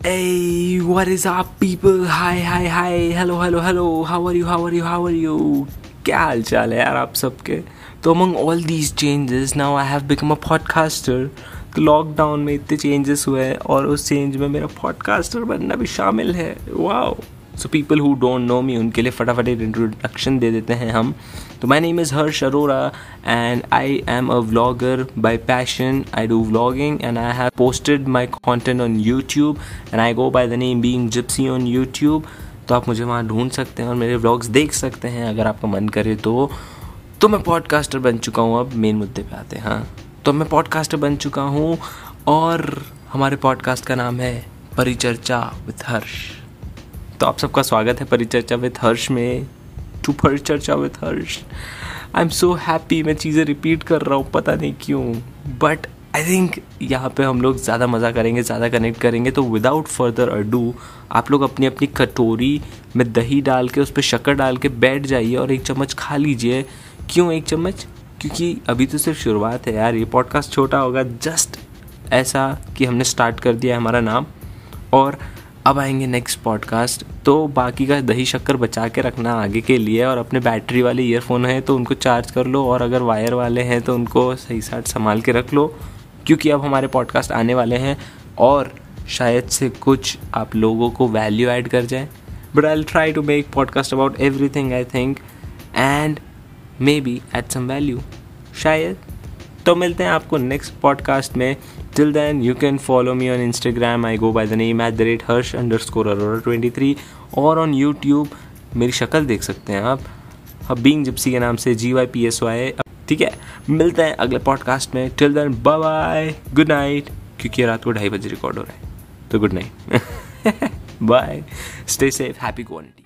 Hey, what is up people? Hi, hello. How are you? क्या हाल चाल है यार आप सबके? तो among all these changes, now I have become a podcaster. तो लॉकडाउन में इतने चेंजेस हुए हैं और उस चेंज में मेरा पॉडकास्टर बनना भी शामिल है. Wow. So people who don't know me उनके लिए फटाफट एक इंट्रोडक्शन दे देते हैं हम. तो my name is Harsh Arora and I am a vlogger by passion. I do vlogging and I have posted my content on YouTube and I go by the name Being Gypsy on YouTube. तो आप मुझे वहाँ ढूंढ सकते हैं और मेरे vlogs देख सकते हैं अगर आपका मन करे तो. मैं पॉडकास्टर बन चुका हूँ. अब मेन मुद्दे पे आते हैं. हाँ, तो मैं पॉडकास्टर बन चुका हूँ और हमारे पॉडकास्ट का नाम है परिचर्चा विद हर्ष. तो आप सबका स्वागत है परिचर्चा विद हर्ष में. To Paricharcha with Harsh. I am so happy. मैं चीज़ें रिपीट कर रहा हूँ, पता नहीं क्यों, बट आई थिंक यहाँ पे हम लोग ज़्यादा मज़ा करेंगे, ज़्यादा कनेक्ट करेंगे. तो विदाउट फर्दर अडू आप लोग अपनी अपनी कटोरी में दही डाल के उस पर शक्कर डाल के बैठ जाइए और एक चम्मच खा लीजिए. क्यों एक चम्मच? क्योंकि अभी तो सिर्फ शुरुआत है यार. ये पॉडकास्ट छोटा होगा, जस्ट ऐसा कि हमने स्टार्ट कर दिया है हमारा नाम, और अब आएंगे नेक्स्ट पॉडकास्ट. तो बाकी का दही शक्कर बचा के रखना आगे के लिए. और अपने बैटरी वाले ईयरफोन हैं तो उनको चार्ज कर लो, और अगर वायर वाले हैं तो उनको सही साथ संभाल के रख लो, क्योंकि अब हमारे पॉडकास्ट आने वाले हैं और शायद से कुछ आप लोगों को वैल्यू ऐड कर जाए. But I will try to make podcast about everything I think, and maybe at some value शायद. तो मिलते हैं आपको नेक्स्ट पॉडकास्ट में. Till then you can follow me on Instagram. I go by the name @Harsh_Arora23, और on YouTube मेरी शक्ल देख सकते हैं आप, अब बीइंग जिप्सी के नाम से GYPSY. ठीक है, मिलते हैं अगले पॉडकास्ट में. Till then bye bye, good night, क्योंकि रात को 2:30 बजे रिकॉर्ड हो रहा है. तो good night, bye, stay safe, happy quarantine.